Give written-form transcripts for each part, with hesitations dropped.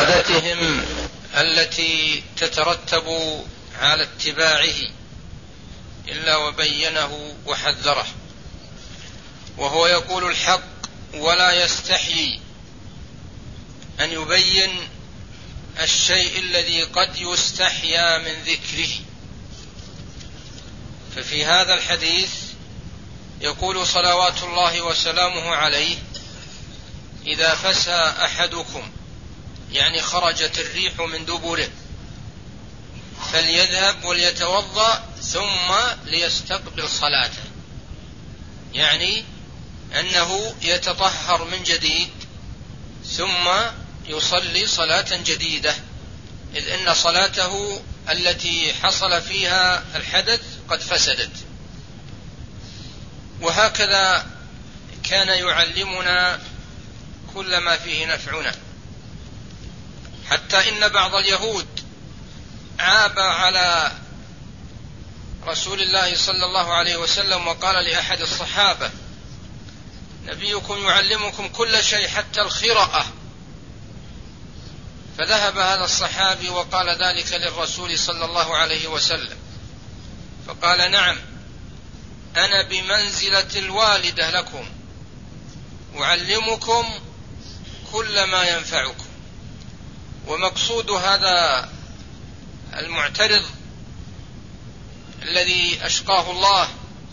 وعبادتهم التي تترتب على اتباعه إلا وبينه وحذره، وهو يقول الحق ولا يستحيي أن يبين الشيء الذي قد يستحيا من ذكره. ففي هذا الحديث يقول صلوات الله وسلامه عليه: إذا فسى أحدكم، يعني خرجت الريح من دبره، فليذهب وليتوضأ ثم ليستقبل صلاته، يعني أنه يتطهر من جديد ثم يصلي صلاة جديدة، إذ إن صلاته التي حصل فيها الحدث قد فسدت. وهكذا كان يعلمنا كل ما فيه نفعنا، حتى إن بعض اليهود عاب على رسول الله صلى الله عليه وسلم وقال لأحد الصحابة: نبيكم يعلمكم كل شيء حتى الخرأة. فذهب هذا الصحابي وقال ذلك للرسول صلى الله عليه وسلم، فقال: نعم، أنا بمنزلة الوالدة لكم، أعلمكم كل ما ينفعكم. ومقصود هذا المعترض الذي أشقاه الله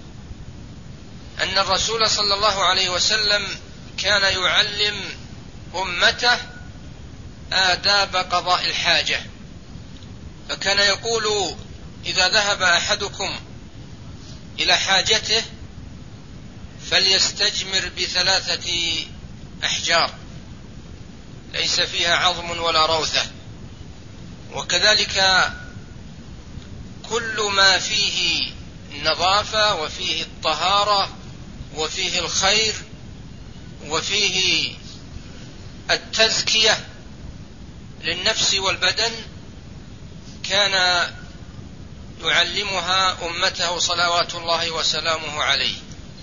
أن الرسول صلى الله عليه وسلم كان يعلم أمته آداب قضاء الحاجة، فكان يقول: إذا ذهب أحدكم إلى حاجته فليستجمر ب3 أحجار ليس فيها عظم ولا روثة. وكذلك كل ما فيه النظافة وفيه الطهارة وفيه الخير وفيه التزكية للنفس والبدن كان يعلمها أمته صلوات الله وسلامه عليه.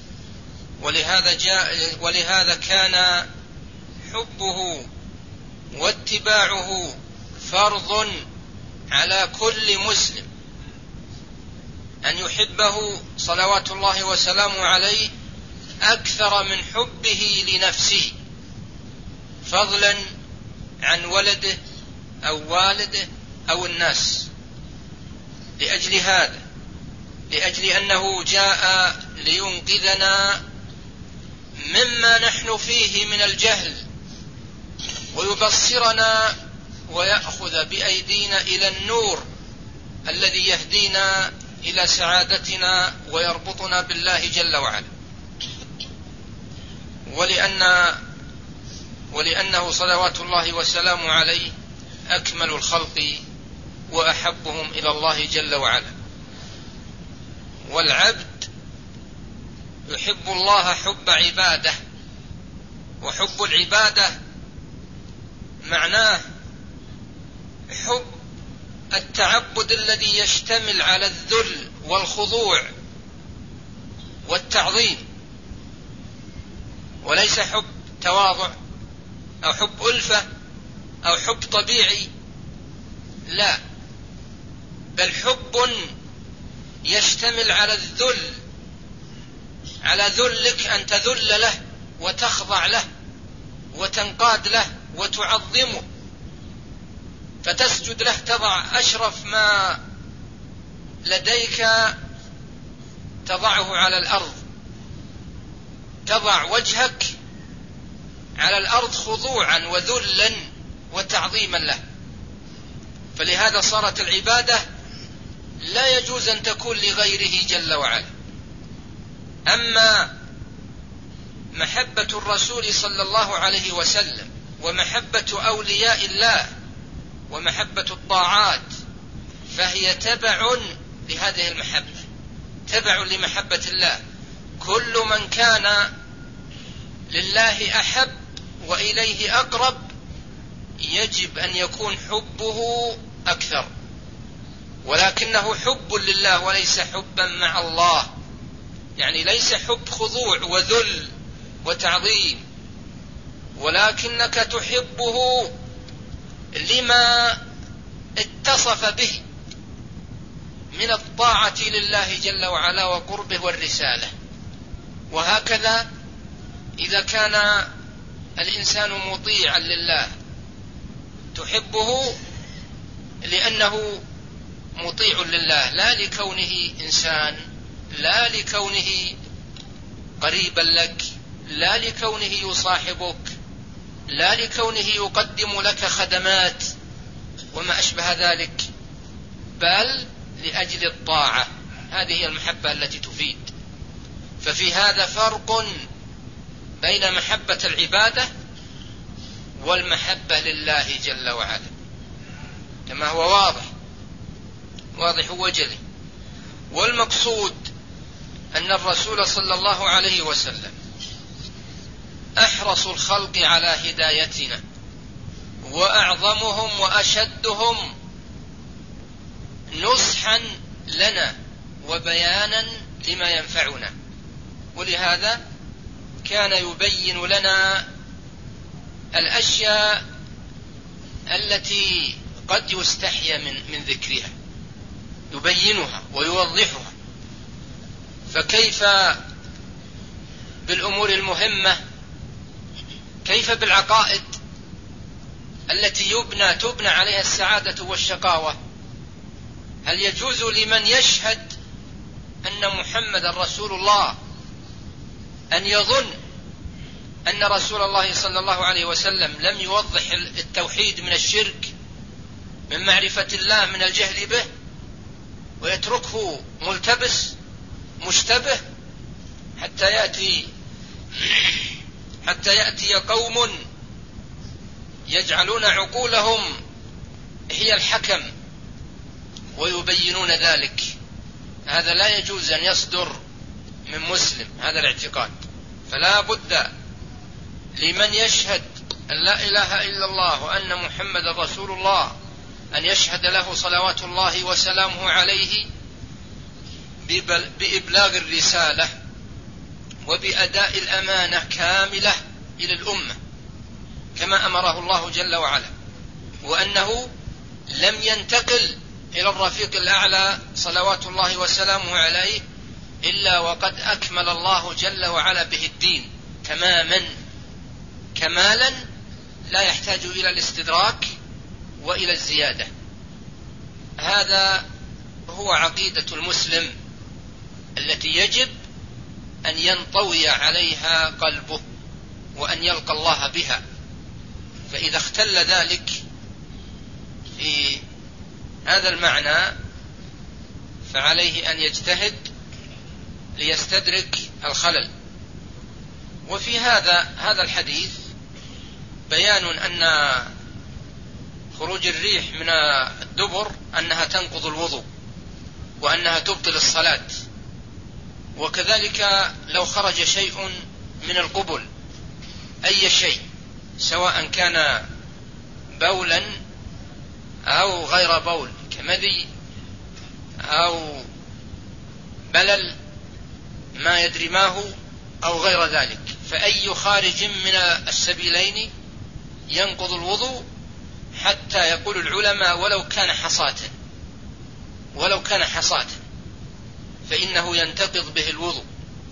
ولهذا كان حبه واتباعه فرض على كل مسلم، أن يحبه صلوات الله وسلامه عليه أكثر من حبه لنفسه، فضلا عن ولده أو والده أو الناس. لأجل أنه جاء لينقذنا مما نحن فيه من الجهل، ويبصرنا ويأخذ بأيدينا إلى النور الذي يهدينا إلى سعادتنا ويربطنا بالله جل وعلا. ولأنه صلوات الله وسلامه عليه أكمل الخلق وأحبهم إلى الله جل وعلا. والعبد يحب الله حب عبادة، وحب العبادة معناه حب التعبد الذي يشتمل على الذل والخضوع والتعظيم، وليس حب تواضع أو حب ألفة أو حب طبيعي، لا، بل حب يشتمل على الذل، على ذلك أن تذل له وتخضع له وتنقاد له وتعظمه، فتسجد له، تضع أشرف ما لديك تضعه على الأرض، تضع وجهك على الأرض خضوعا وذلا وتعظيما له. فلهذا صارت العبادة لا يجوز أن تكون لغيره جل وعلا. أما محبة الرسول صلى الله عليه وسلم ومحبة أولياء الله ومحبة الطاعات فهي تبع لهذه المحبة، تبع لمحبة الله. كل من كان لله أحب وإليه أقرب يجب أن يكون حبه أكثر، ولكنه حب لله وليس حبا مع الله، يعني ليس حب خضوع وذل وتعظيم، ولكنك تحبه لما اتصف به من الطاعة لله جل وعلا وقربه والرسالة. وهكذا إذا كان الإنسان مطيعا لله تحبه لأنه مطيع لله، لا لكونه إنسان، لا لكونه قريبا لك، لا لكونه يصاحبك، لا لكونه يقدم لك خدمات وما أشبه ذلك، بل لأجل الطاعة. هذه هي المحبة التي تفيد. ففي هذا فرق بين محبة العبادة والمحبة لله جل وعلا، كما هو واضح وجلي. والمقصود أن الرسول صلى الله عليه وسلم أحرص الخلق على هدايتنا وأعظمهم وأشدهم نصحا لنا وبيانا لما ينفعنا، ولهذا كان يبين لنا الأشياء التي قد يستحيا من ذكرها، يبينها ويوضحها. فكيف بالأمور المهمة؟ كيف بالعقائد التي تبنى عليها السعادة والشقاوة؟ هل يجوز لمن يشهد أن محمد رسول الله أن يظن أن رسول الله صلى الله عليه وسلم لم يوضح التوحيد من الشرك، من معرفة الله من الجهل به، ويتركه ملتبس مشتبه حتى يأتي قوم يجعلون عقولهم هي الحكم ويبينون ذلك؟ هذا لا يجوز أن يصدر من مسلم، هذا الاعتقاد. فلا بد لمن يشهد أن لا إله إلا الله وأن محمد رسول الله أن يشهد له صلوات الله وسلامه عليه بإبلاغ الرسالة وبأداء الأمانة كاملة إلى الأمة كما أمره الله جل وعلا، وأنه لم ينتقل إلى الرفيق الأعلى صلوات الله وسلامه عليه إلا وقد أكمل الله جل وعلا به الدين تماما كمالا لا يحتاج إلى الاستدراك وإلى الزيادة. هذا هو عقيدة المسلم التي يجب أن ينطوي عليها قلبه وأن يلقى الله بها. فإذا اختل ذلك في هذا المعنى فعليه أن يجتهد ليستدرك الخلل. وفي هذا الحديث بيان أن خروج الريح من الدبر أنها تنقض الوضوء وأنها تبطل الصلاة، وكذلك لو خرج شيء من القبل أي شيء سواء كان بولا أو غير بول كمذي أو بلل ما يدري ما هو أو غير ذلك، فأي خارج من السبيلين ينقض الوضوء حتى يقول العلماء ولو كان حصاة فإنه ينتقض به الوضوء،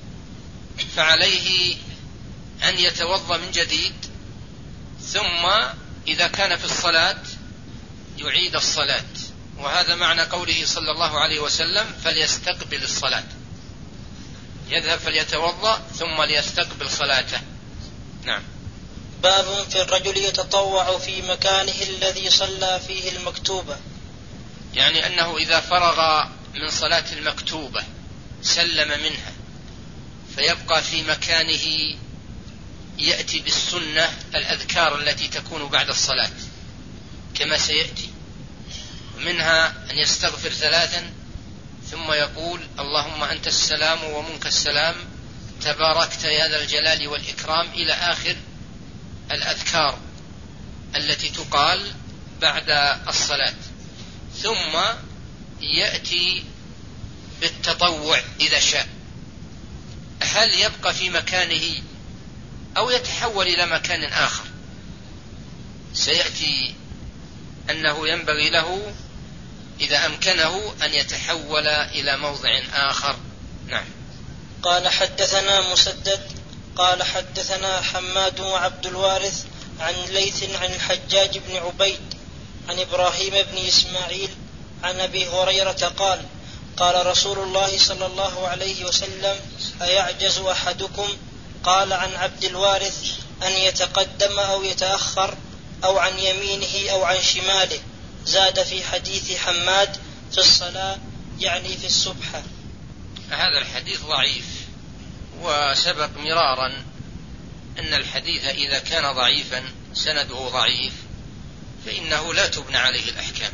فعليه أن يتوضأ من جديد، ثم إذا كان في الصلاة يعيد الصلاة. وهذا معنى قوله صلى الله عليه وسلم فليستقبل الصلاة، يذهب فليتوضأ ثم ليستقبل صلاته. نعم. باب في الرجل يتطوع في مكانه الذي صلى فيه المكتوبة، يعني أنه إذا فرغ من صلاة المكتوبة سلم منها فيبقى في مكانه يأتي بالسنة الأذكار التي تكون بعد الصلاة كما سيأتي، منها أن يستغفر 3 ثم يقول اللهم أنت السلام ومنك السلام تباركت يا ذا الجلال والإكرام إلى آخر الأذكار التي تقال بعد الصلاة. ثم يأتي بالتطوع إذا شاء، هل يبقى في مكانه أو يتحول إلى مكان آخر؟ سيأتي أنه ينبغي له إذا أمكنه أن يتحول إلى موضع آخر. نعم. قال حدثنا مسدد قال حدثنا حماد وعبد الوارث عن ليث عن الحجاج بن عبيد عن إبراهيم بن إسماعيل عن أبي هريرة قال قال رسول الله صلى الله عليه وسلم أيعجز أحدكم قال عن عبد الوارث أن يتقدم أو يتأخر أو عن يمينه أو عن شماله. زاد في حديث حماد في الصلاة يعني في السبحة. هذا الحديث ضعيف، وسبق مرارا أن الحديث إذا كان ضعيفا سنده ضعيف فإنه لا تبنى عليه الأحكام،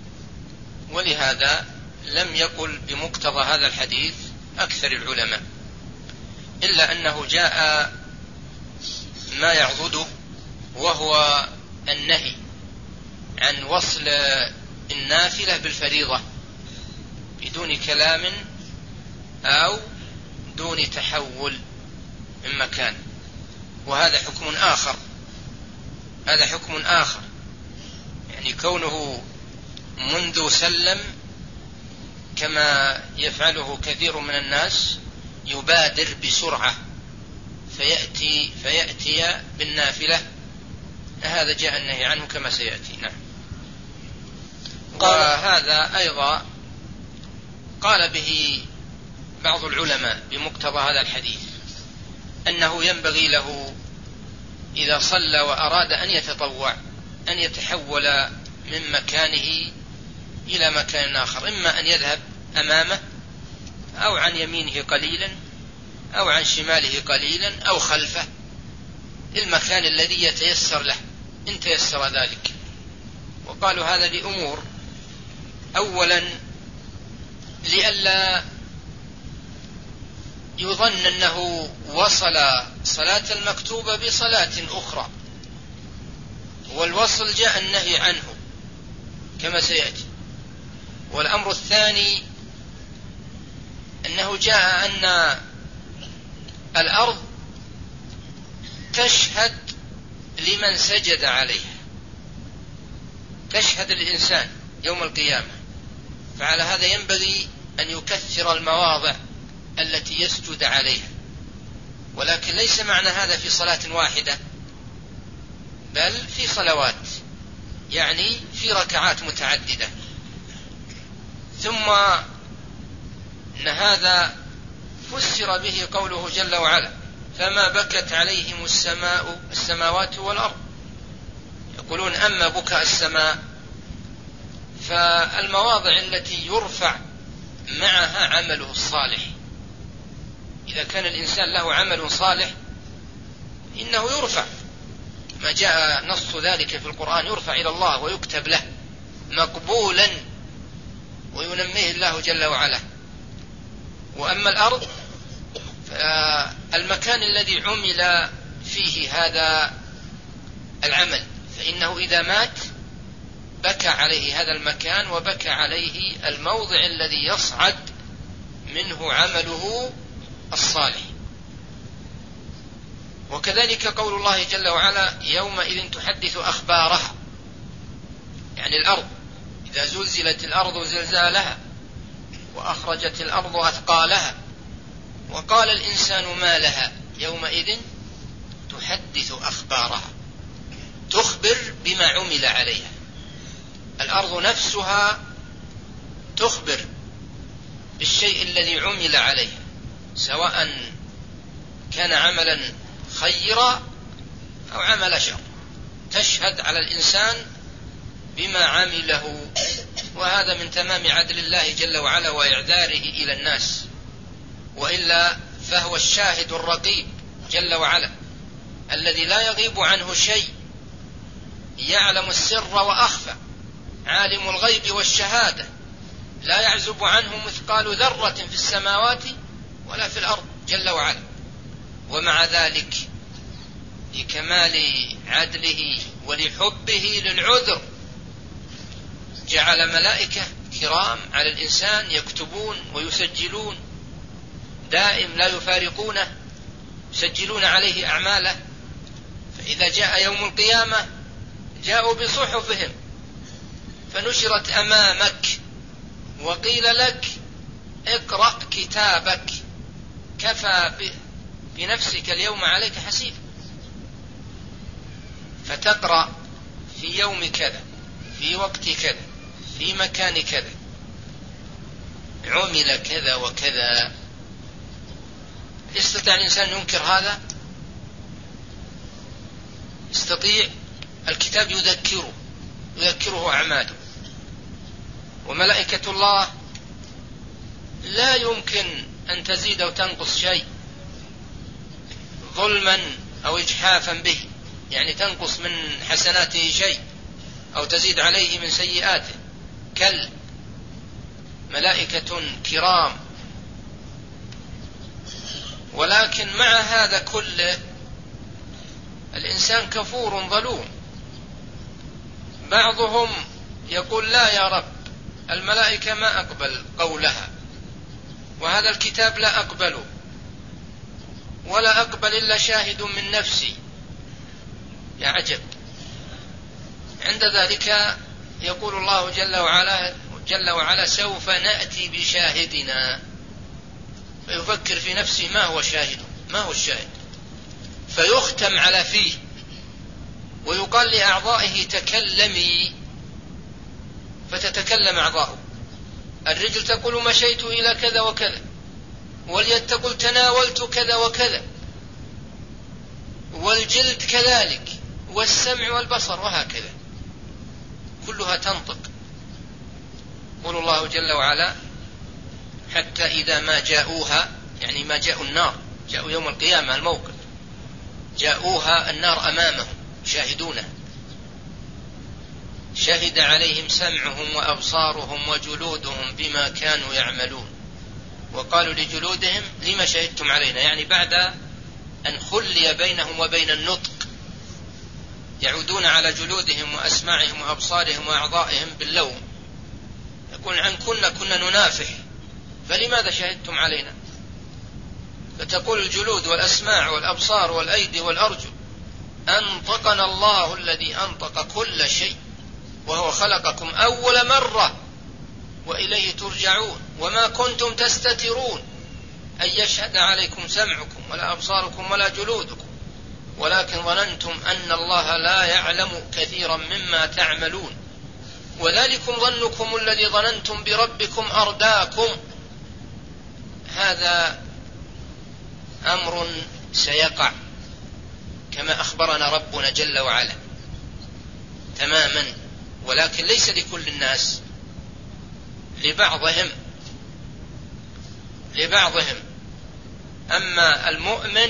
ولهذا لم يقل بمقتضى هذا الحديث أكثر العلماء، إلا أنه جاء ما يعضده وهو النهي عن وصل النافلة بالفريضة بدون كلام أو دون تحول من مكان، وهذا حكم آخر. هذا حكم آخر، يعني كونه منذ سلم كما يفعله كثير من الناس يبادر بسرعة فيأتي بالنافلة، هذا جاء النهي عنه كما سيأتي. نعم. وهذا أيضا قال به بعض العلماء بمقتضى هذا الحديث أنه ينبغي له إذا صلى وأراد أن يتطوع أن يتحول من مكانه إلى مكان آخر، إما أن يذهب أمامه أو عن يمينه قليلا أو عن شماله قليلا أو خلفه، المكان الذي يتيسر له إن تيسر ذلك. وقالوا هذا لأمور: أولا لئلا يظن أنه وصل صلاة المكتوبة بصلاة أخرى، والوصل جاء النهي عنه كما سيأتي. والأمر الثاني أنه جاء أن الأرض تشهد لمن سجد عليها، تشهد الإنسان يوم القيامة، فعلى هذا ينبغي أن يكثر المواضع التي يسجد عليها، ولكن ليس معنى هذا في صلاة واحدة، بل في صلوات، يعني في ركعات متعددة. ثم أن هذا فسر به قوله جل وعلا: فما بكت عليهم السماوات والأرض. يقولون أما بكاء السماء فالمواضع التي يرفع معها عمله الصالح، إذا كان الإنسان له عمل صالح إنه يرفع، ما جاء نص ذلك في القرآن، يرفع إلى الله ويكتب له مقبولا وينميه الله جل وعلا. وأما الأرض فالمكان الذي عمل فيه هذا العمل، فإنه إذا مات بكى عليه هذا المكان وبكى عليه الموضع الذي يصعد منه عمله الصالح. وكذلك قول الله جل وعلا: يومئذ تحدث أخبارها، يعني الأرض إذا زلزلت الأرض زلزالها وأخرجت الأرض أثقالها وقال الإنسان ما لها يومئذ تحدث أخبارها، تخبر بما عمل عليها. الأرض نفسها تخبر بالشيء الذي عمل عليها، سواء كان عملا خيرا أو عمل شر، تشهد على الإنسان بما عمله. وهذا من تمام عدل الله جل وعلا وإعذاره إلى الناس، وإلا فهو الشاهد الرقيب جل وعلا الذي لا يغيب عنه شيء، يعلم السر وأخفى، عالم الغيب والشهادة، لا يعزب عنه مثقال ذرة في السماوات ولا في الأرض جل وعلا. ومع ذلك لكمال عدله ولحبه للعذر جعل ملائكة كرام على الإنسان يكتبون ويسجلون، دائم لا يفارقونه، يسجلون عليه أعماله. فإذا جاء يوم القيامة جاءوا بصحفهم فنشرت أمامك وقيل لك اقرأ كتابك كفى بنفسك اليوم عليك حسيب، فتقرأ في يوم كذا في وقت كذا في مكان كذا عمل كذا وكذا. يستطيع الإنسان ينكر هذا؟ يستطيع. الكتاب يذكره أعماله، وملائكة الله لا يمكن أن تزيد أو تنقص شيء ظلما أو إجحافا به، يعني تنقص من حسناته شيء أو تزيد عليه من سيئاته، ملائكة كرام. ولكن مع هذا كله الإنسان كفور ظلوم. بعضهم يقول لا يا رب، الملائكة ما أقبل قولها، وهذا الكتاب لا أقبله، ولا أقبل إلا شاهد من نفسي. يا عجب! عند ذلك يقول الله جل وعلا سوف نأتي بشاهدنا، فيفكر في نفسه ما هو الشاهد، فيختم على فيه ويقال لأعضائه تكلمي، فتتكلم أعضاؤه. الرجل تقول مشيت إلى كذا وكذا، واليد تقول تناولت كذا وكذا، والجلد كذلك، والسمع والبصر، وهكذا كلها تنطق. يقول الله جل وعلا حتى إذا ما جاءوها، يعني ما جاءوا النار، جاءوا يوم القيامة الموقف، جاءوها النار أمامهم شاهدونه، شهد عليهم سمعهم وأبصارهم وجلودهم بما كانوا يعملون، وقالوا لجلودهم لما شهدتم علينا، يعني بعد أن خلي بينهم وبين النطق يعودون على جلودهم وأسماعهم وأبصارهم وأعضائهم باللوم، يقول عن كنا ننافح، فلماذا شهدتم علينا؟ فتقول الجلود والأسماع والأبصار والأيدي والأرجل أنطقنا الله الذي أنطق كل شيء، وهو خلقكم أول مرة وإليه ترجعون، وما كنتم تستترون أن يشهد عليكم سمعكم ولا أبصاركم ولا جلودكم، ولكن ظننتم أن الله لا يعلم كثيرا مما تعملون، وذلكم ظنكم الذي ظننتم بربكم أرداكم. هذا أمر سيقع كما أخبرنا ربنا جل وعلا تماما، ولكن ليس لكل الناس، لبعضهم. أما المؤمن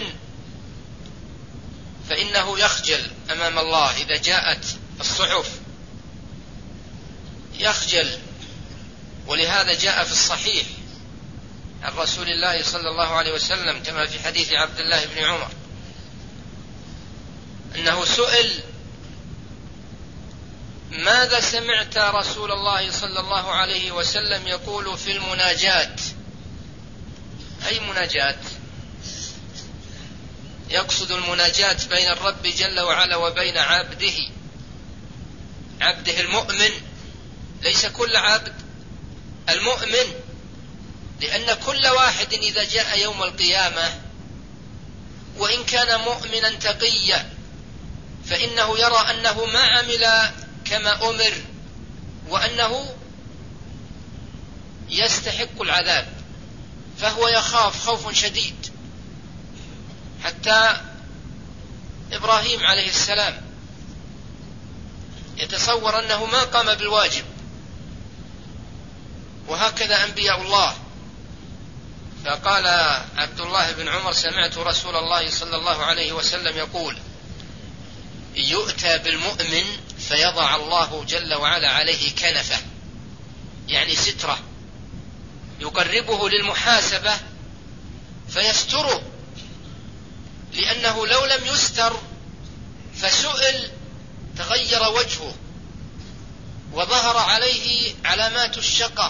فإنه يخجل أمام الله إذا جاءت الصحف، يخجل. ولهذا جاء في الصحيح عن رسول الله صلى الله عليه وسلم كما في حديث عبد الله بن عمر أنه سئل ماذا سمعت رسول الله صلى الله عليه وسلم يقول في المناجاة؟ أي مناجاة؟ يقصد المناجاة بين الرب جل وعلا وبين عبده المؤمن، ليس كل عبد، المؤمن، لأن كل واحد إذا جاء يوم القيامة وإن كان مؤمنا تقيا فإنه يرى أنه ما عمل كما أمر، وأنه يستحق العذاب، فهو يخاف خوف شديد. حتى إبراهيم عليه السلام يتصور أنه ما قام بالواجب، وهكذا أنبياء الله. فقال عبد الله بن عمر سمعت رسول الله صلى الله عليه وسلم يقول يؤتى بالمؤمن فيضع الله جل وعلا عليه كنفة، يعني سترة، يقربه للمحاسبة فيستره، لأنه لو لم يستر فسئل تغير وجهه وظهر عليه علامات الشقاء،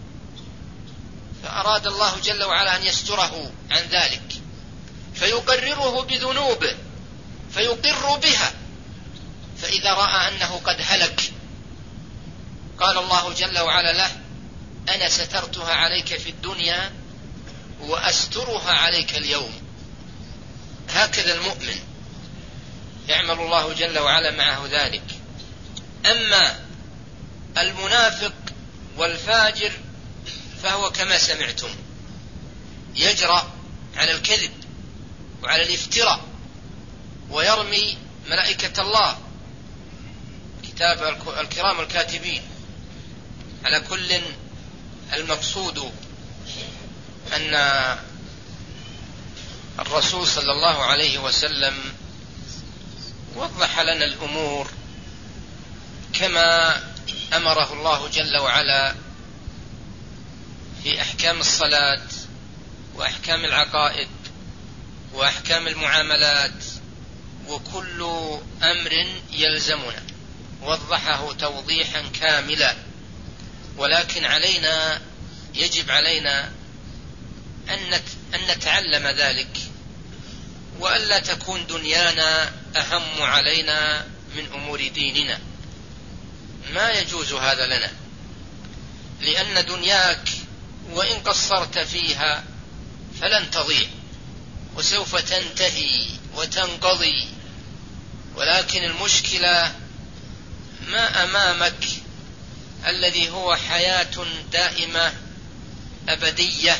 فأراد الله جل وعلا أن يستره عن ذلك، فيقرره بذنوبه فيقر بها، فإذا رأى أنه قد هلك قال الله جل وعلا له: أنا سترتها عليك في الدنيا وأسترها عليك اليوم. هكذا المؤمن يعمل الله جل وعلا معه ذلك. أما المنافق والفاجر فهو كما سمعتم، يجرأ على الكذب وعلى الافتراء ويرمي ملائكة الله كتاب الكرام الكاتبين. على كل، المقصود أن الرسول صلى الله عليه وسلم وضح لنا الأمور كما أمره الله جل وعلا في أحكام الصلاة وأحكام العقائد وأحكام المعاملات، وكل أمر يلزمنا وضحه توضيحا كاملا. ولكن علينا، يجب علينا أن نتعلم ذلك، وألا تكون دنيانا أهم علينا من أمور ديننا. ما يجوز هذا لنا، لأن دنياك وإن قصرت فيها فلن تضيع وسوف تنتهي وتنقضي، ولكن المشكلة ما أمامك الذي هو حياة دائمة أبدية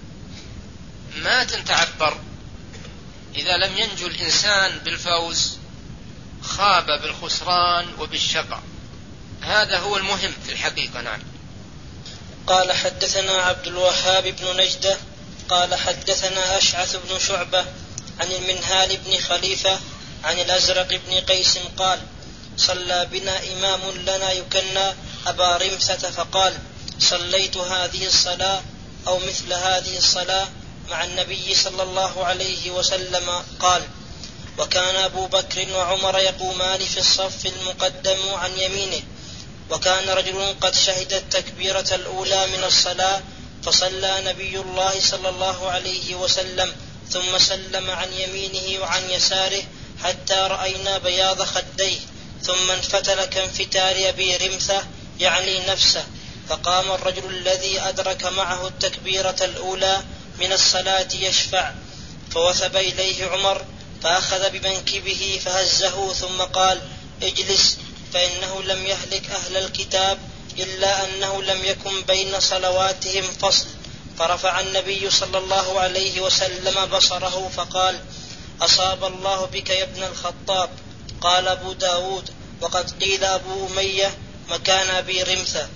ما تتعبر. إذا لم ينجو الإنسان بالفوز خاب بالخسران وبالشقاء. هذا هو المهم في الحقيقة. نعم. قال: حدثنا عبد الوهاب بن نجدة قال: حدثنا أشعث بن شعبة عن المنهال بن خليفة عن الأزرق بن قيس قال: صلى بنا إمام لنا يكنى أبا رمثة فقال: صليت هذه الصلاة أو مثل هذه الصلاة مع النبي صلى الله عليه وسلم. قال: وكان أبو بكر وعمر يقومان في الصف المقدم عن يمينه، وكان رجل قد شهد التكبيرة الأولى من الصلاة فصلى نبي الله صلى الله عليه وسلم ثم سلم عن يمينه وعن يساره حتى رأينا بياض خديه، ثم انفتل كانفتال أبي رمثة يعني نفسه، فقام الرجل الذي أدرك معه التكبيرة الأولى من الصلاة يشفع، فوثب إليه عمر فأخذ بمنكبه فهزه ثم قال: اجلس، فإنه لم يهلك أهل الكتاب إلا أنه لم يكن بين صلواتهم فصل. فرفع النبي صلى الله عليه وسلم بصره فقال: أصاب الله بك يا ابن الخطاب. قال أبو داود: وقد قيل أبو أمية مكان أبي رمثة.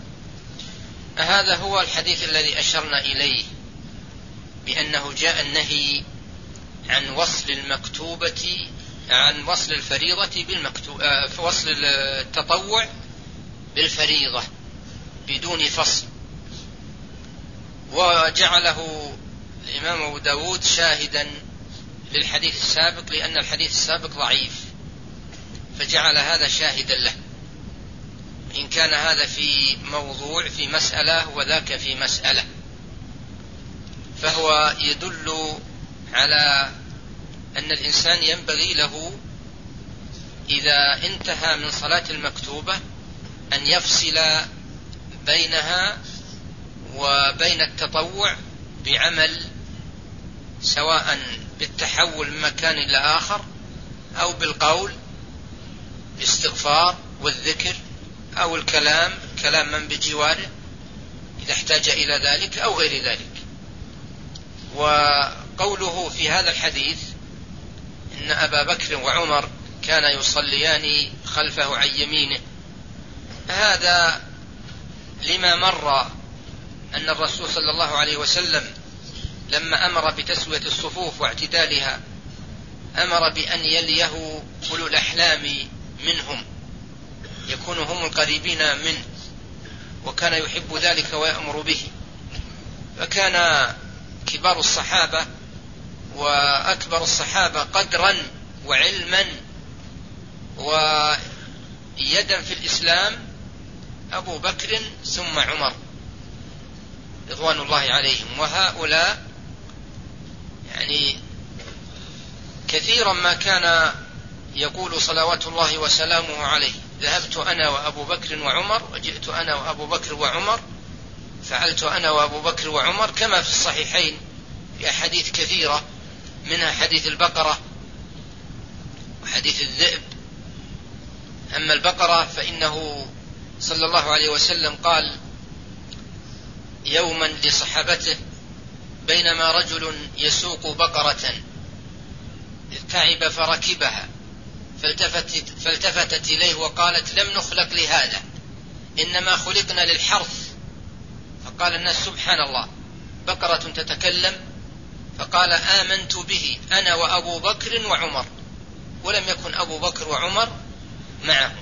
هذا هو الحديث الذي أشرنا إليه بأنه جاء النهي عن وصل المكتوبة، عن وصل الفريضة بالمكتوبة، وصل التطوع بالفريضة بدون فصل، وجعله الإمام أبو داود شاهدا للحديث السابق، لأن الحديث السابق ضعيف فجعل هذا شاهدا له، إن كان هذا في موضوع في مسألة وذاك في مسألة، فهو يدل على أن الإنسان ينبغي له إذا انتهى من صلاة المكتوبة أن يفصل بينها وبين التطوع بعمل، سواء بالتحول من مكان إلى آخر أو بالقول بالاستغفار والذكر أو كلام من بجواره إذا احتاج إلى ذلك أو غير ذلك. وقوله في هذا الحديث إن أبا بكر وعمر كان يصليان خلفه عن يمينه، هذا لما مر أن الرسول صلى الله عليه وسلم لما أمر بتسوية الصفوف واعتدالها أمر بأن يليه أولو الأحلام منهم، يكونوا هم القريبين منه، وكان يحب ذلك ويأمر به. فكان كبار الصحابة وأكبر الصحابة قدرا وعلما ويدا في الإسلام أبو بكر ثم عمر رضوان الله عليهم. وهؤلاء يعني كثيرا ما كان يقول صلوات الله وسلامه عليه: ذهبت أنا وأبو بكر وعمر وجئت أنا وأبو بكر وعمر، فعلت أنا وأبو بكر وعمر، كما في الصحيحين في أحاديث كثيرة، منها حديث البقرة وحديث الذئب. أما البقرة فإنه صلى الله عليه وسلم قال يوما لصحابته: بينما رجل يسوق بقرة إذ تعب فركبها فالتفتت إليه وقالت: لم نخلق لهذا، إنما خلقنا للحرث. فقال الناس: سبحان الله، بقرة تتكلم؟ فقال: آمنت به أنا وأبو بكر وعمر، ولم يكن أبو بكر وعمر معه.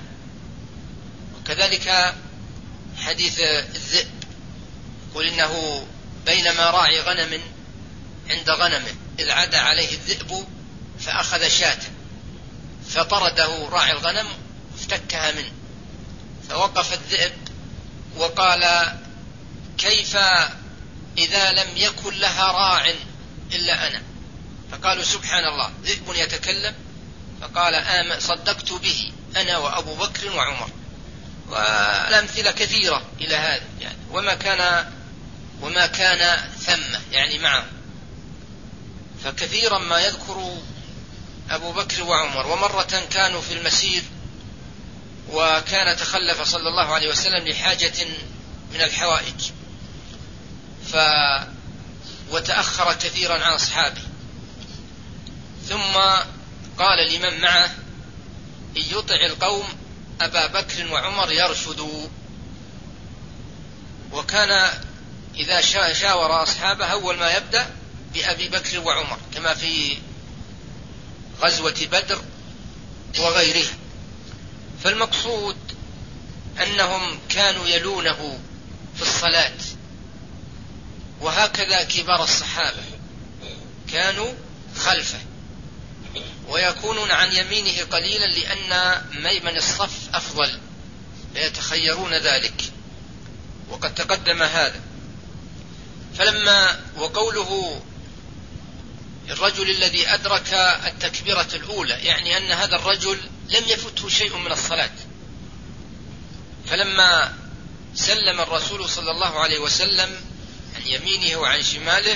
وكذلك حديث الذئب، يقول إنه بينما راعي غنم عند غنمه إذ عدا عليه الذئب فأخذ شاة فطرده راعي الغنم وافتكها منه، فوقف الذئب وقال: كيف إذا لم يكن لها راع إلا أنا؟ فقالوا: سبحان الله، ذئب يتكلم؟ فقال: صدقت به أنا وأبو بكر وعمر. والأمثلة كثيرة إلى هذا يعني، وما كان ثم يعني معه. فكثيرا ما يذكر أبو بكر وعمر. ومرة كانوا في المسير وكان تخلف صلى الله عليه وسلم لحاجة من الحوائج وتأخر كثيرا عن أصحابه، ثم قال لمن معه: إن يطع القوم أبا بكر وعمر يرشدوا. وكان إذا شاور أصحابه أول ما يبدأ بأبي بكر وعمر، كما في غزوة بدر وغيرها. فالمقصود أنهم كانوا يلونه في الصلاة، وهكذا كبار الصحابة كانوا خلفه ويكونون عن يمينه قليلا، لأن ميمن الصف أفضل، فيتخيرون ذلك، وقد تقدم هذا. وقوله الرجل الذي أدرك التكبيرة الأولى، يعني أن هذا الرجل لم يفته شيء من الصلاة. فلما سلم الرسول صلى الله عليه وسلم عن يمينه وعن شماله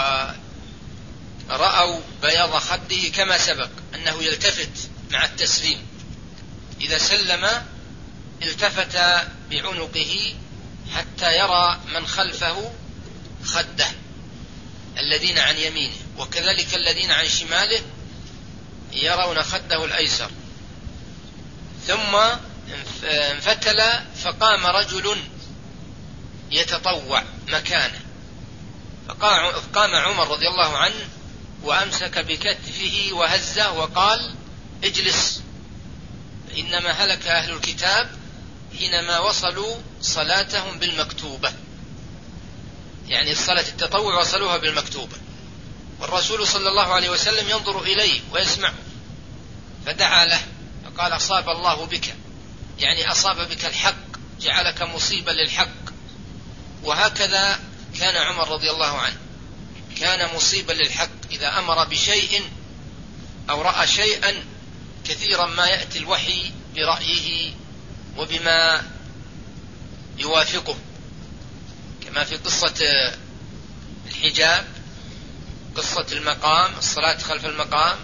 ورأوا بياض خده كما سبق أنه يلتفت مع التسليم، إذا سلم التفت بعنقه حتى يرى من خلفه خده الذين عن يمينه، وكذلك الذين عن شماله يرون خده الأيسر. ثم انفتل فقام رجل يتطوع مكانه، فقام عمر رضي الله عنه وأمسك بكتفه وهزه وقال: اجلس، إنما هلك أهل الكتاب حينما وصلوا صلاتهم بالمكتوبة، يعني الصلاة التطوع وصلوها بالمكتوبة، والرسول صلى الله عليه وسلم ينظر إليه ويسمعه، فدعا له فقال: أصاب الله بك، يعني أصاب بك الحق، جعلك مصيبا للحق. وهكذا كان عمر رضي الله عنه، كان مصيبا للحق، إذا أمر بشيء أو رأى شيئا كثيرا ما يأتي الوحي برأيه وبما يوافقه، كما في قصة الحجاب، قصة المقام، الصلاة خلف المقام،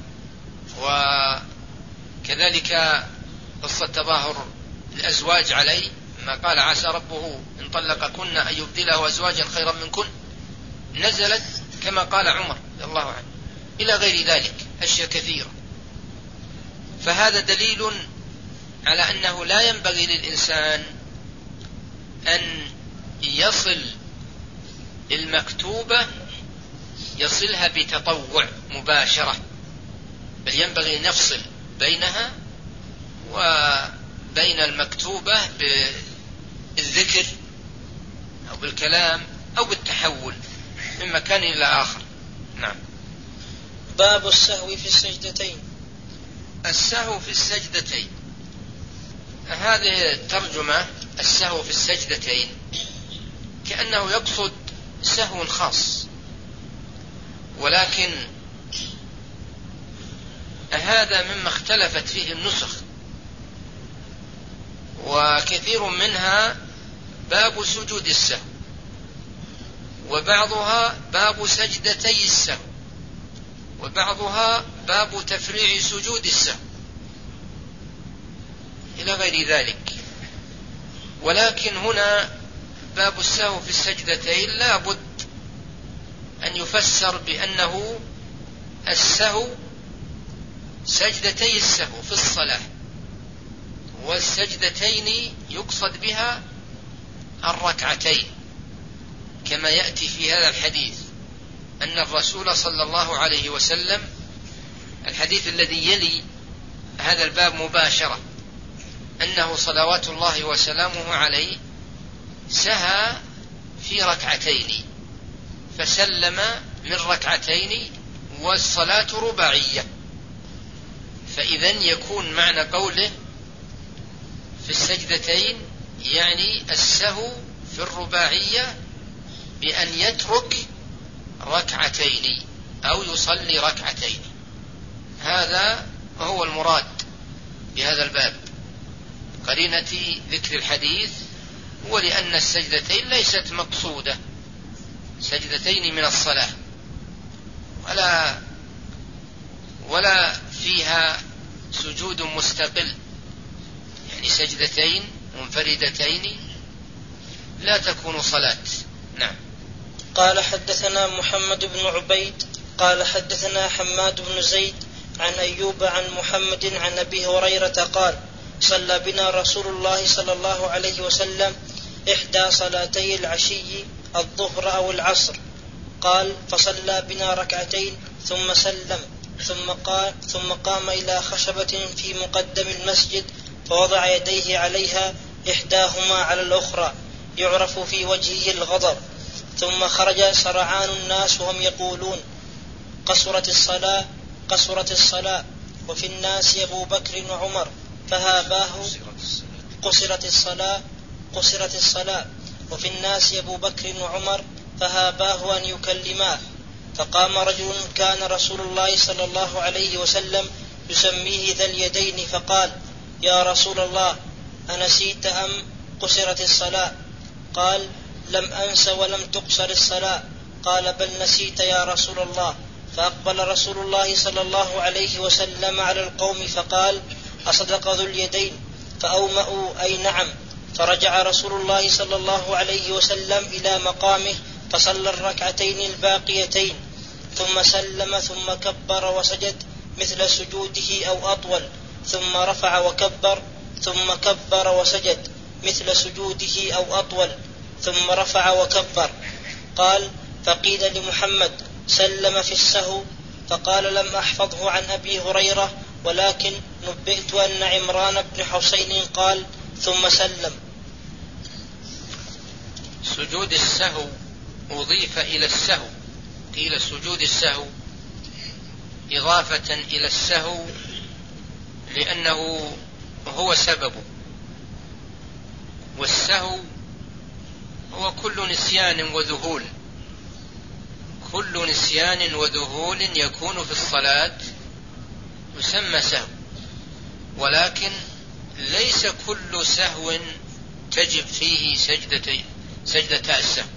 وكذلك قصة تظاهر الأزواج عليه، ما قال: عسى ربه إن طلقكن أن يبدله أزواجا خيرا منكن، نزلت كما قال عمر رضي الله عنه، إلى غير ذلك أشياء كثيرة. فهذا دليل على أنه لا ينبغي للإنسان أن يصل المكتوبة يصلها بتطوع مباشرة، بل ينبغي أن يفصل بينها وبين المكتوبة بالذكر أو بالكلام أو بالتحول من مكان إلى آخر. نعم. باب السهو في السجدتين. السهو في السجدتين، هذه الترجمة السهو في السجدتين كأنه يقصد سهو خاص، ولكن هذا مما اختلفت فيه النسخ، وكثير منها باب سجود السهو، وبعضها باب سجدتي السهو، وبعضها باب تفريع سجود السهو إلى غير ذلك. ولكن هنا باب السهو في السجدتين لا بد أن يفسر بأنه السهو سجدتي السهو في الصلاة، والسجدتين يقصد بها الركعتين، كما يأتي في هذا الحديث أن الرسول صلى الله عليه وسلم، الحديث الذي يلي هذا الباب مباشرة، أنه صلوات الله وسلامه عليه سهى في ركعتين فسلم من ركعتين والصلاة رباعية. فإذن يكون معنى قوله في السجدتين يعني السهو في الرباعية بأن يترك ركعتين أو يصلي ركعتين. هذا هو المراد بهذا الباب، قرينة ذكر الحديث، ولأن السجدتين ليست مقصودة سجدتين من الصلاة، ولا فيها سجود مستقل، يعني سجدتين منفردتين لا تكون صلاة. نعم. قال حدثنا محمد بن عبيد قال حدثنا حماد بن زيد عن أيوب عن محمد عن أبي هريرة قال صلى بنا رسول الله صلى الله عليه وسلم إحدى صلاتي العشي الظهر أو العصر، قال فصلى بنا ركعتين ثم سلم، ثم قام إلى خشبة في مقدم المسجد فوضع يديه عليها إحداهما على الأخرى يعرف في وجهه الغضب، ثم خرج سرعان الناس وهم يقولون قصرت الصلاة وفي الناس أبو بكر وعمر فهاباه قصرت الصلاة وفي الناس أبو بكر وعمر فهاباه أن يكلماه، فقام رجل كان رسول الله صلى الله عليه وسلم يسميه ذا اليدين فقال يا رسول الله أنسيت أم قصرت الصلاة؟ قال لم أنس ولم تقصر الصلاة. قال بل نسيت يا رسول الله. فأقبل رسول الله صلى الله عليه وسلم على القوم فقال أصدق ذو اليدين؟ فأومأوا أي نعم. فرجع رسول الله صلى الله عليه وسلم إلى مقامه فصلى الركعتين الباقيتين ثم سلم ثم كبر وسجد مثل سجوده أو أطول، ثم رفع وكبر ثم كبر وسجد مثل سجوده أو أطول ثم رفع وكبر. قال فقيل لمحمد سلم في السهو؟ فقال لم أحفظه عن أبي هريرة، ولكن نبئت أن عمران بن حسين قال ثم سلم. سجود السهو أضيف إلى السهو، قيل سجود السهو إضافة إلى السهو لأنه هو سببه، والسهو هو كل نسيان وذهول، كل نسيان وذهول يكون في الصلاة يسمى سهو، ولكن ليس كل سهو تجب فيه سجدتا السهو،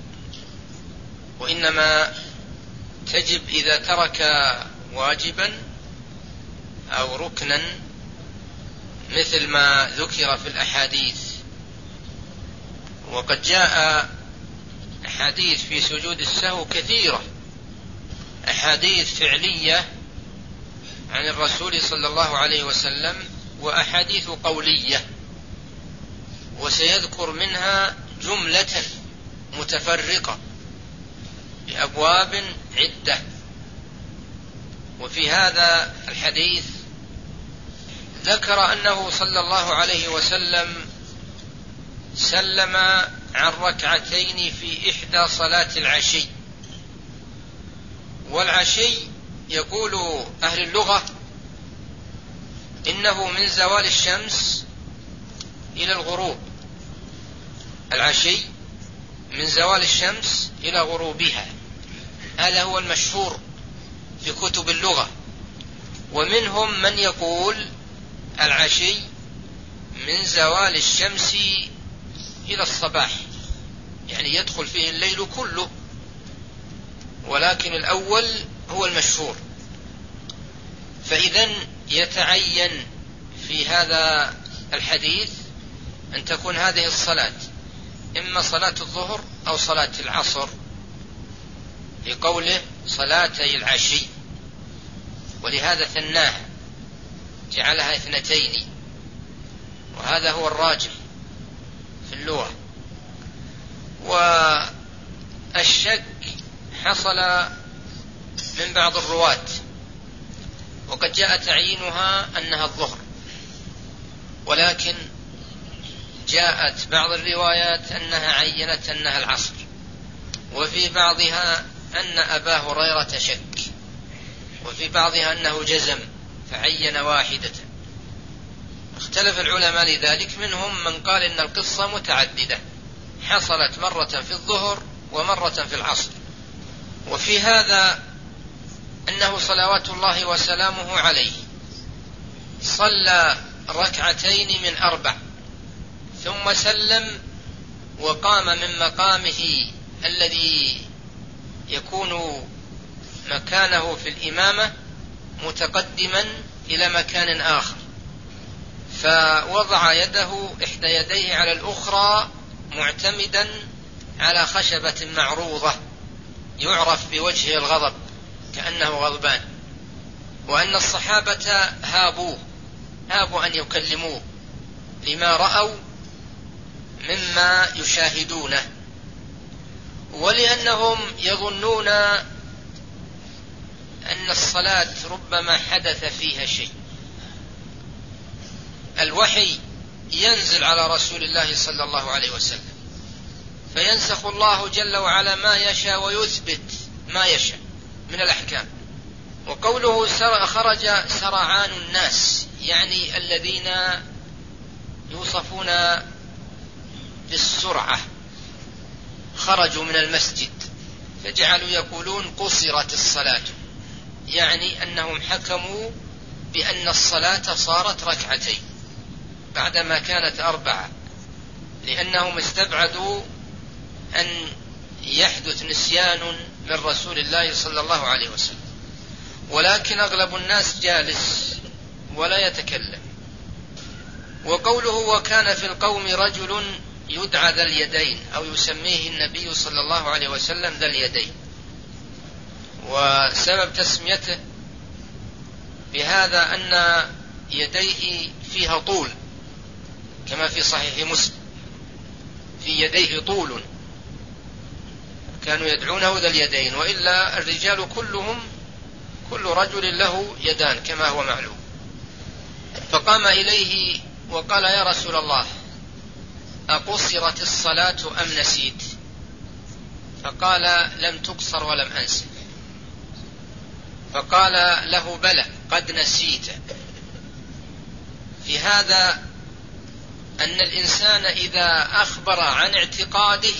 وإنما تجب إذا ترك واجبا أو ركنا مثل ما ذكر في الأحاديث. وقد جاء أحاديث في سجود السهو كثيرة، أحاديث فعلية عن الرسول صلى الله عليه وسلم وأحاديث قولية، وسيذكر منها جملة متفرقة بأبواب عدة. وفي هذا الحديث ذكر أنه صلى الله عليه وسلم سلم عن ركعتين في إحدى صلاة العشي. والعشي يقول أهل اللغة إنه من زوال الشمس إلى الغروب، العشي من زوال الشمس إلى غروبها، هذا هو المشهور في كتب اللغة. ومنهم من يقول العشي من زوال الشمس إلى الصباح، يعني يدخل فيه الليل كله، ولكن الأول هو المشهور. فإذن يتعين في هذا الحديث أن تكون هذه الصلاة إما صلاة الظهر أو صلاة العصر، لقوله صلاتي العشي، ولهذا ثناها جعلها 2، وهذا هو الراجح في اللغة. والشك حصل من بعض الرواة، وقد جاء تعيينها أنها الظهر، ولكن جاءت بعض الروايات أنها عينت أنها العصر، وفي بعضها أن أبا هريرة شك، وفي بعضها أنه جزم فعين واحدة. اختلف العلماء لذلك، منهم من قال إن القصة متعددة حصلت مرة في الظهر ومرة في العصر. وفي هذا أنه صلوات الله وسلامه عليه صلى 2 من 4 ثم سلم، وقام من مقامه الذي يكون مكانه في الإمامة متقدما إلى مكان آخر، فوضع يده إحدى يديه على الأخرى معتمدا على خشبة معروضة يعرف بوجهه الغضب كأنه غضبان، وأن الصحابة هابوا أن يكلموه لما رأوا مما يشاهدونه، ولأنهم يظنون أن الصلاة ربما حدث فيها شيء. الوحي ينزل على رسول الله صلى الله عليه وسلم، فينسخ الله جل وعلا ما يشاء ويثبت ما يشاء من الأحكام. وقوله خرج سرعان الناس، يعني الذين يوصفون بالسرعة خرجوا من المسجد، فجعلوا يقولون قصرت الصلاة، يعني أنهم حكموا بأن الصلاة صارت 2 بعدما كانت 4، لأنهم استبعدوا أن يحدث نسيان من رسول الله صلى الله عليه وسلم. ولكن أغلب الناس جالس ولا يتكلم. وقوله وكان في القوم رجل يدعى ذا اليدين، أو يسميه النبي صلى الله عليه وسلم ذا اليدين، وسبب تسميته بهذا أن يديه فيها طول، كما في صحيح مسلم في يديه طول، كانوا يدعونه ذا اليدين، وإلا الرجال كلهم كل رجل له يدان كما هو معلوم. فقام إليه وقال يا رسول الله أقصرت الصلاة أم نسيت؟ فقال لم تقصر ولم أنس. فقال له بلى قد نسيت. في هذا أن الإنسان إذا أخبر عن اعتقاده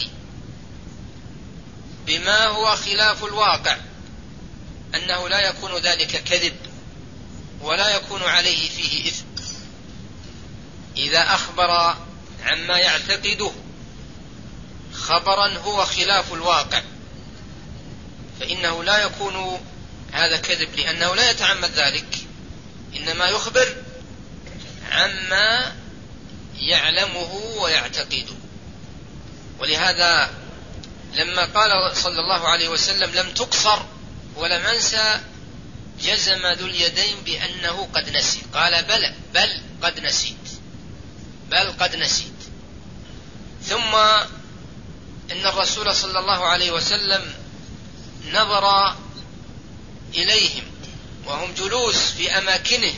بما هو خلاف الواقع أنه لا يكون ذلك كذب ولا يكون عليه فيه إثم. إذا أخبر عما يعتقده خبرا هو خلاف الواقع فإنه لا يكون هذا كذب، لأنه لا يتعمد ذلك، إنما يخبر عما يعلمه ويعتقده. ولهذا لما قال صلى الله عليه وسلم لم تقصر ولم أنسى جزم ذو اليدين بأنه قد نسي، قال بل قد نسيت، بل قد نسيت. ثم إن الرسول صلى الله عليه وسلم نظر إليهم وهم جلوس في أماكنهم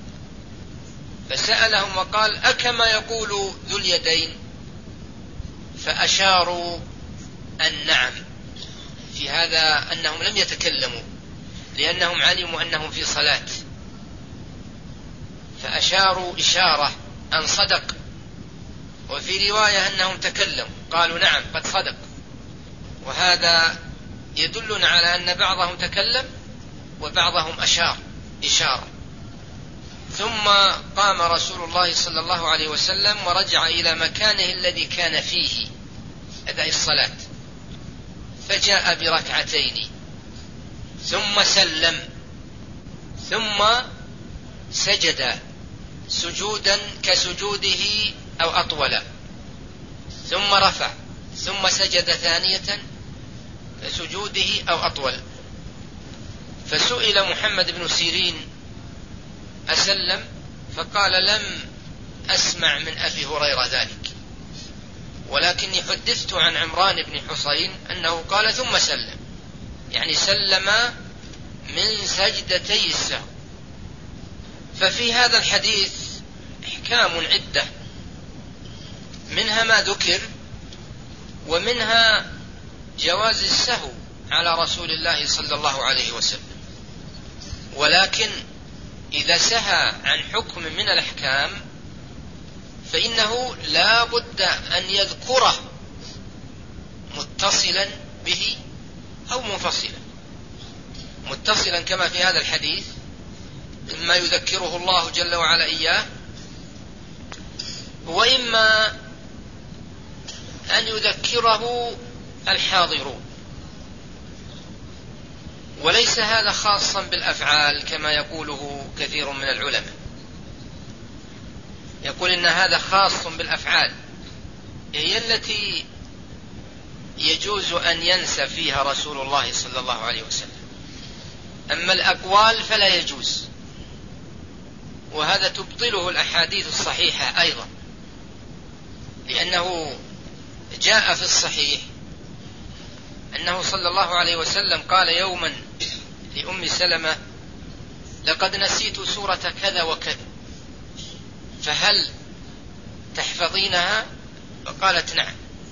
فسألهم وقال أكما يقول ذو اليدين؟ فأشاروا أن نعم، في هذا أنهم لم يتكلموا لأنهم علموا أنهم في صلاة، فأشاروا إشارة أن صدق. وفي رواية أنهم تكلموا قالوا نعم قد صدق، وهذا يدلنا على أن بعضهم تكلم وبعضهم أشار إشارة. ثم قام رسول الله صلى الله عليه وسلم ورجع إلى مكانه الذي كان فيه أداء الصلاة، فجاء بركعتين ثم سلم، ثم سجد سجودا كسجوده أو أطول، ثم رفع، ثم سجد ثانية كسجوده أو أطول. فسئل محمد بن سيرين أسلم؟ فقال: لم أسمع من أبي هريرة ذلك، ولكني حدثت عن عمران بن حصين أنه قال ثم سلم، يعني سلم من سجدتي السهو. ففي هذا الحديث أحكام عدة، منها ما ذكر، ومنها جواز السهو على رسول الله صلى الله عليه وسلم، ولكن إذا سهى عن حكم من الأحكام فإنه لا بد أن يذكره متصلا به أو منفصلا. متصلا كما في هذا الحديث إما يذكره الله جل وعلا إياه، وإما أن يذكره الحاضرون. وليس هذا خاصا بالأفعال كما يقوله كثير من العلماء، يقول إن هذا خاص بالأفعال، هي التي يجوز أن ينسى فيها رسول الله صلى الله عليه وسلم، أما الأقوال فلا يجوز، وهذا تبطله الأحاديث الصحيحة أيضا، لأنه جاء في الصحيح أنه صلى الله عليه وسلم قال يوما لأم سلمة: لقد نسيت سورة كذا وكذا، فهل تحفظينها؟ فقالت: نعم.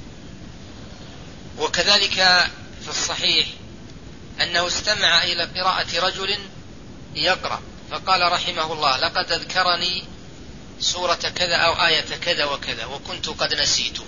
وكذلك في الصحيح أنه استمع إلى قراءة رجل يقرأ فقال رحمه الله: لقد أذكرني سورة كذا أو آية كذا وكذا وكنت قد نسيته.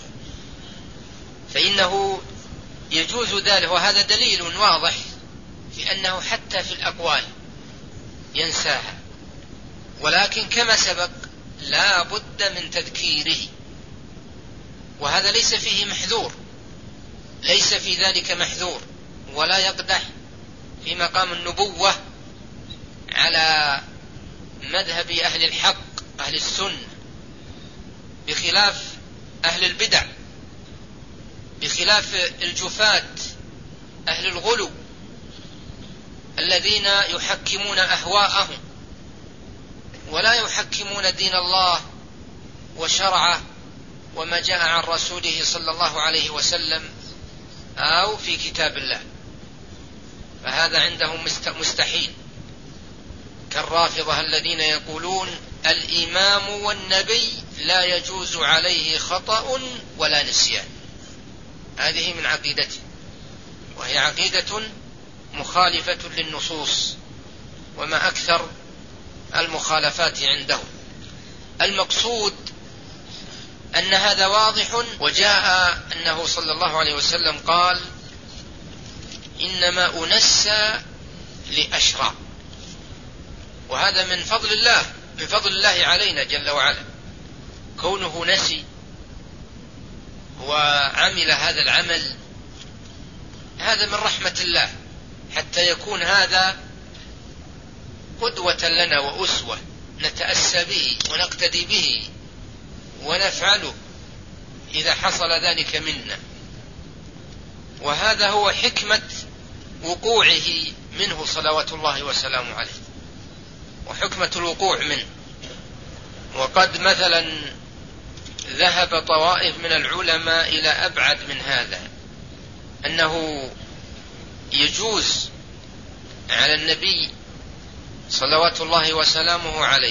فإنه يجوز ذلك، وهذا دليل واضح في أنه حتى في الأقوال ينساها، ولكن كما سبق لا بد من تذكيره، وهذا ليس فيه محذور، ليس في ذلك محذور، ولا يقدح في مقام النبوة على مذهب أهل الحق أهل السنة، بخلاف أهل البدع، بخلاف الجفاة أهل الغلو الذين يحكمون أهواءهم ولا يحكمون دين الله وشرعه وما جاء عن رسوله صلى الله عليه وسلم أو في كتاب الله، فهذا عندهم مستحيل، كالرافضة الذين يقولون الإمام والنبي لا يجوز عليه خطأ ولا نسيان. هذه من عقيدته، وهي عقيدة مخالفة للنصوص، وما أكثر المخالفات عندهم. المقصود أن هذا واضح، وجاء أنه صلى الله عليه وسلم قال: إنما أنسى لأشرع. وهذا من فضل الله، من فضل الله علينا جل وعلا، كونه نسي وعمل هذا العمل، هذا من رحمة الله، حتى يكون هذا قدوة لنا وأسوة نتأسى به ونقتدي به ونفعله إذا حصل ذلك منا. وهذا هو حكمة وقوعه منه صلوات الله وسلامه عليه، وحكمة الوقوع منه. وقد مثلا ذهب طوائف من العلماء إلى أبعد من هذا، أنه يجوز على النبي صلوات الله وسلامه عليه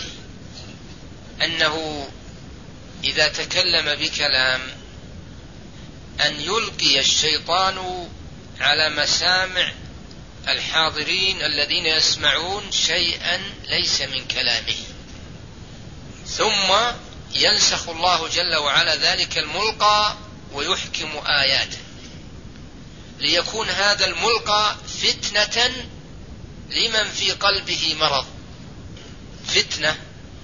أنه إذا تكلم بكلام أن يلقي الشيطان على مسامع الحاضرين الذين يسمعون شيئا ليس من كلامه، ثم ينسخ الله جل وعلا ذلك الملقى ويحكم آياته، ليكون هذا الملقى فتنة لمن في قلبه مرض، فتنة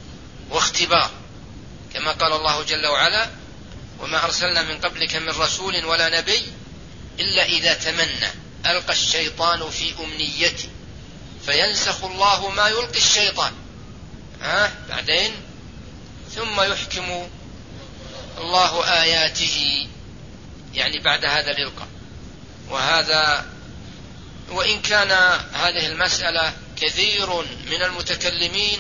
واختبار، كما قال الله جل وعلا: وما أرسلنا من قبلك من رسول ولا نبي إلا إذا تمنى ألقى الشيطان في أمنيته فينسخ الله ما يلقي الشيطان بعدين ثم يحكم الله آياته، يعني بعد هذا الإلقاء. وهذا وإن كان هذه المسألة كثير من المتكلمين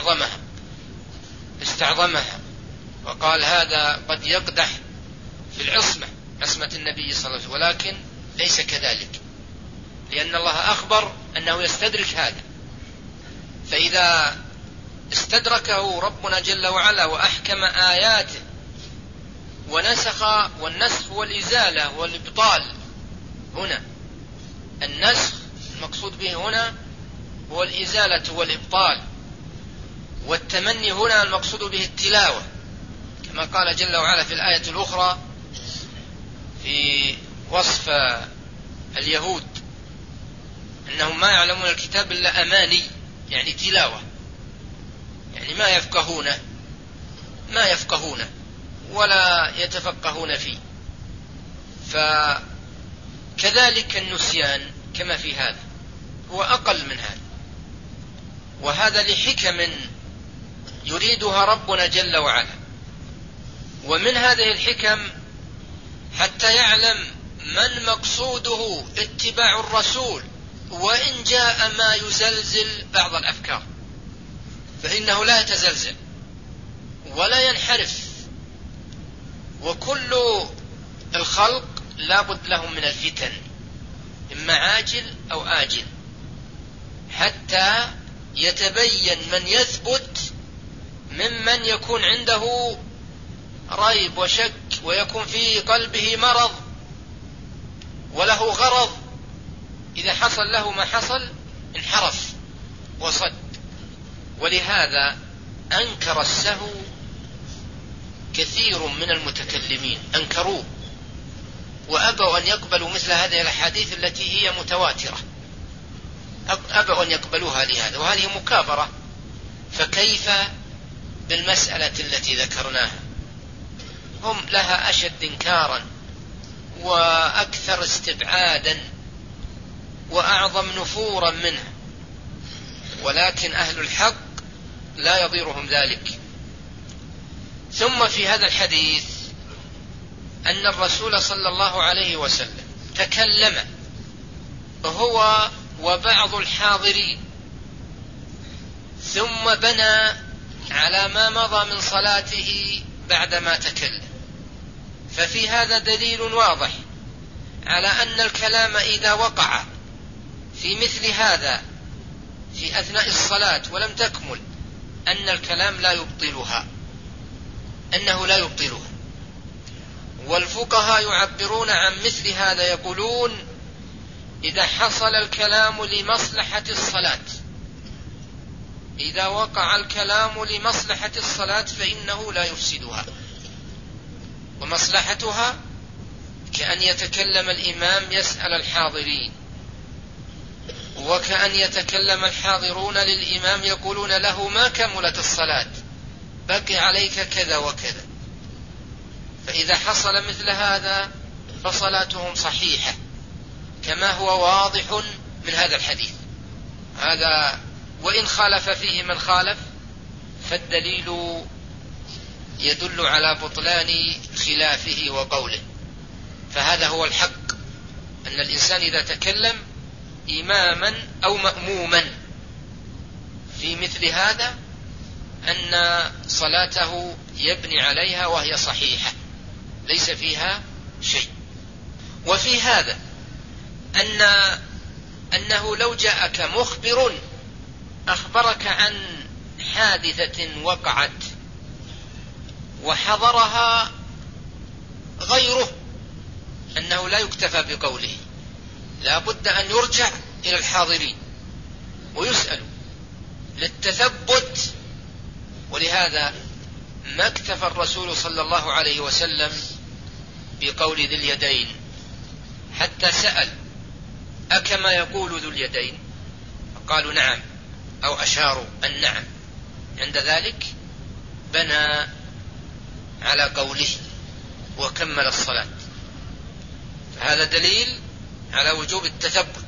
استعظمها وقال هذا قد يقدح في عصمة النبي صلى الله عليه وسلم، ولكن ليس كذلك، لأن الله أخبر أنه يستدرك هذا، فإذا استدركه ربنا جل وعلا وأحكم آياته ونسخ، والنسخ والإزالة والإبطال هنا، النسخ المقصود به هنا هو الإزالة والإبطال، والتمني هنا المقصود به التلاوة، كما قال جل وعلا في الآية الأخرى في وصف اليهود أنهم ما يعلمون الكتاب إلا أماني، يعني تلاوة، يعني ما يفقهونه ولا يتفقهون فيه. فكذلك النسيان كما في هذا هو أقل من هذا، وهذا لحكم يريدها ربنا جل وعلا. ومن هذه الحكم حتى يعلم من مقصوده اتباع الرسول، وإن جاء ما يزلزل بعض الأفكار فإنه لا يتزلزل ولا ينحرف، وكل الخلق لا بد لهم من الفتن إما عاجل أو آجل، حتى يتبين من يثبت ممن يكون عنده ريب وشك ويكون في قلبه مرض وله غرض، إذا حصل له ما حصل انحرف وصد. ولهذا أنكر السهو كثير من المتكلمين، أنكروه وأبوا أن يقبلوا مثل هذه الأحاديث التي هي متواترة، أبوا أن يقبلوها لهذا، وهذه مكابرة. فكيف بالمسألة التي ذكرناها؟ هم لها أشد إنكارا وأكثر استبعادا وأعظم نفورا منها، ولكن أهل الحق لا يضيرهم ذلك. ثم في هذا الحديث أن الرسول صلى الله عليه وسلم تكلم هو وبعض الحاضرين، ثم بنى على ما مضى من صلاته بعدما تكلم، ففي هذا دليل واضح على أن الكلام إذا وقع في مثل هذا في أثناء الصلاة ولم تكمل أن الكلام لا يبطلها، أنه لا يبطلها. والفقهاء يعبرون عن مثل هذا يقولون إذا حصل الكلام لمصلحة الصلاة، إذا وقع الكلام لمصلحة الصلاة فإنه لا يفسدها. ومصلحتها كأن يتكلم الإمام يسأل الحاضرين، وكأن يتكلم الحاضرون للإمام يقولون له ما كملت الصلاة بقي عليك كذا وكذا، فإذا حصل مثل هذا فصلاتهم صحيحة كما هو واضح من هذا الحديث هذا. وإن خالف فيه من خالف فالدليل يدل على بطلان خلافه وقوله. فهذا هو الحق، أن الإنسان إذا تكلم إماما أو مأموما في مثل هذا أن صلاته يبني عليها وهي صحيحة ليس فيها شيء. وفي هذا أنه لو جاءك مخبر أخبرك عن حادثة وقعت وحضرها غيره، أنه لا يكتفى بقوله، لا بد أن يرجع إلى الحاضرين ويسأل للتثبت. ولهذا ما اكتفى الرسول صلى الله عليه وسلم بقول ذي اليدين حتى سأل أكما يقول ذو اليدين؟ قالوا نعم، أو أشاروا أن نعم. عند ذلك بنى على قوله وكمل الصلاة، فهذا دليل على وجوب التثبت،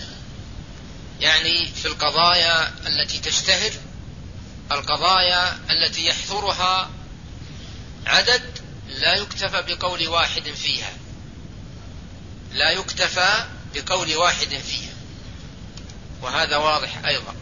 يعني في القضايا التي تشتهر، القضايا التي يحضرها عدد، لا يكتفى بقول واحد فيها، لا يكتفى بقول واحد فيها، وهذا واضح أيضا.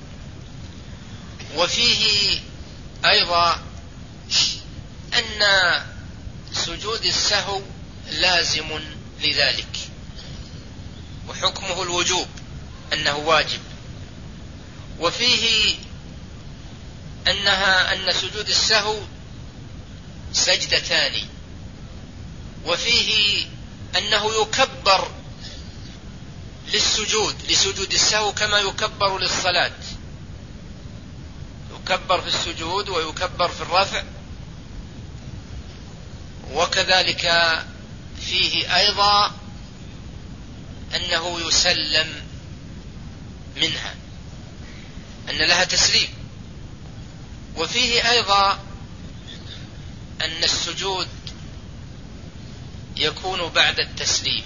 وفيه أيضا أن سجود السهو لازم لذلك، وحكمه الوجوب أنه واجب. وفيه أن سجود السهو سجدتان، وفيه أنه يكبر لسجود السهو كما يكبر للصلاة، يكبر في السجود ويكبر في الرفع. وكذلك فيه أيضا أنه يسلم منها، أن لها تسليم. وفيه أيضا أن السجود يكون بعد التسليم،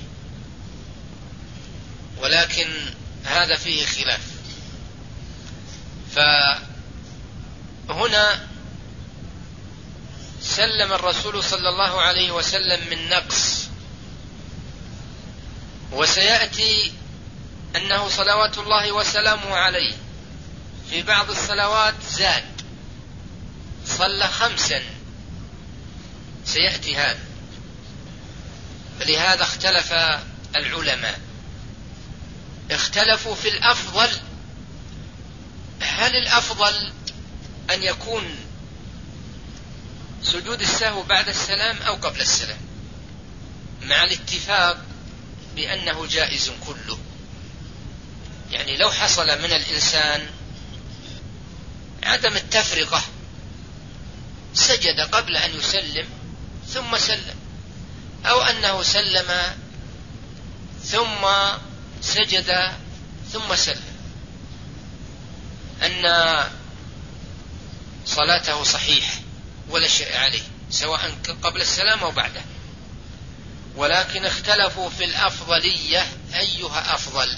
ولكن هذا فيه خلاف. فهنا سلم الرسول صلى الله عليه وسلم من نقص، وسيأتي أنه صلوات الله وسلامه عليه في بعض الصلوات زاد، صلى 5، سيأتي هذا. فلهذا اختلف العلماء، اختلفوا في الأفضل، هل الأفضل أن يكون سجود السهو بعد السلام أو قبل السلام، مع الاتفاق بأنه جائز كله. يعني لو حصل من الإنسان عدم التفرقة، سجد قبل أن يسلم ثم سلم، أو أنه سلم ثم سجد ثم سلم، أن صلاته صحيحة ولا شيء عليه سواء قبل السلام أو بعده. ولكن اختلفوا في الأفضلية أيها أفضل.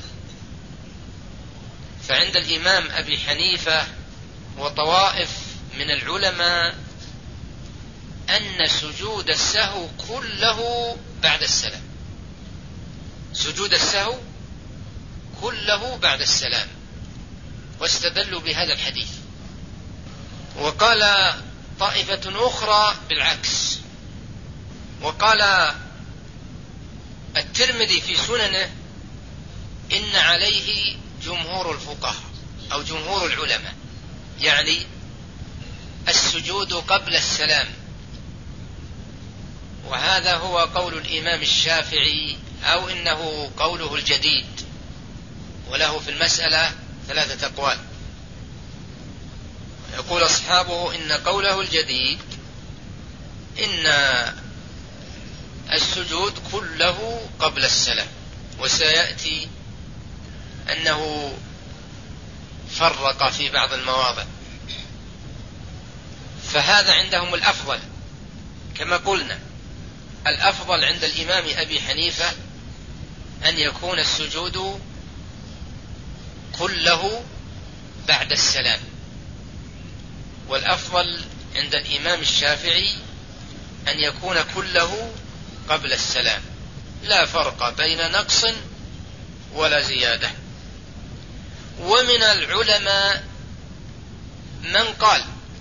فعند الإمام أبي حنيفة وطوائف من العلماء أن سجود السهو كله بعد السلام، سجود السهو كله بعد السلام، واستدلوا بهذا الحديث. وقال طائفة أخرى بالعكس، وقال الترمذي في سننه إن عليه جمهور الفقهاء أو جمهور العلماء، يعني السجود قبل السلام. وهذا هو قول الإمام الشافعي، أو إنه قوله الجديد، وله في المسألة 3 أقوال. يقول أصحابه إن قوله الجديد إن السجود كله قبل السلام، وسيأتي أنه فرق في بعض المواضع. فهذا عندهم الأفضل، كما قلنا الأفضل عند الإمام أبي حنيفة أن يكون السجود كله بعد السلام، والأفضل عند الإمام الشافعي أن يكون كله قبل السلام، لا فرق بين نقص ولا زيادة. ومن العلماء من قال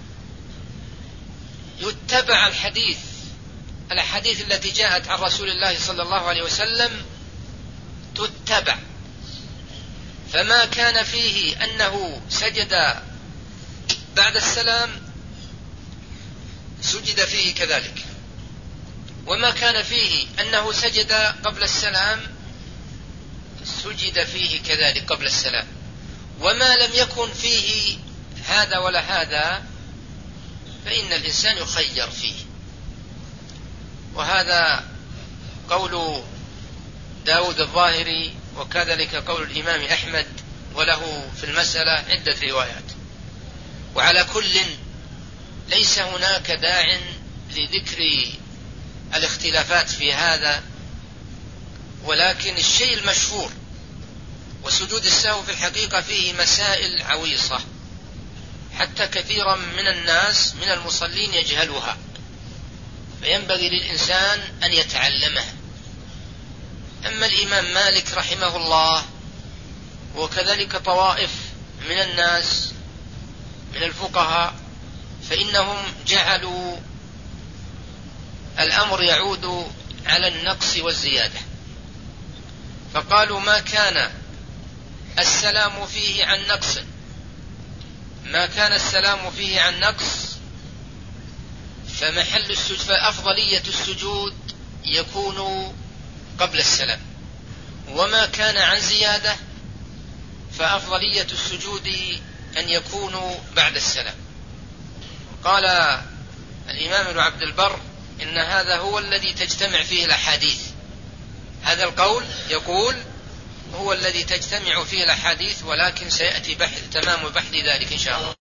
يتبع الأحاديث التي جاءت عن رسول الله صلى الله عليه وسلم تتبع، فما كان فيه أنه سجد بعد السلام سجد فيه كذلك، وما كان فيه أنه سجد قبل السلام سجد فيه كذلك قبل السلام، وما لم يكن فيه هذا ولا هذا فإن الإنسان يخير فيه. وهذا قول داود الظاهري، وكذلك قول الإمام أحمد، وله في المسألة عدة روايات. وعلى كل ليس هناك داع لذكر الاختلافات في هذا، ولكن الشيء المشهور وسجود السهو في الحقيقة فيه مسائل عويصة حتى كثيرا من الناس من المصلين يجهلها، فينبغي للإنسان أن يتعلمها. أما الإمام مالك رحمه الله وكذلك طوائف من الناس من الفقهاء فإنهم جعلوا الأمر يعود على النقص والزيادة، فقالوا ما كان السلام فيه عن نقص، ما كان السلام فيه عن نقص فمحل السجود فأفضلية السجود يكون قبل السلام، وما كان عن زيادة فأفضلية السجود أن يكون بعد السلام. قال الإمام ابن عبد البر إن هذا هو الذي تجتمع فيه الأحاديث، هذا القول يقول هو الذي تجتمع فيه الأحاديث، ولكن سيأتي تمام بحث ذلك إن شاء الله.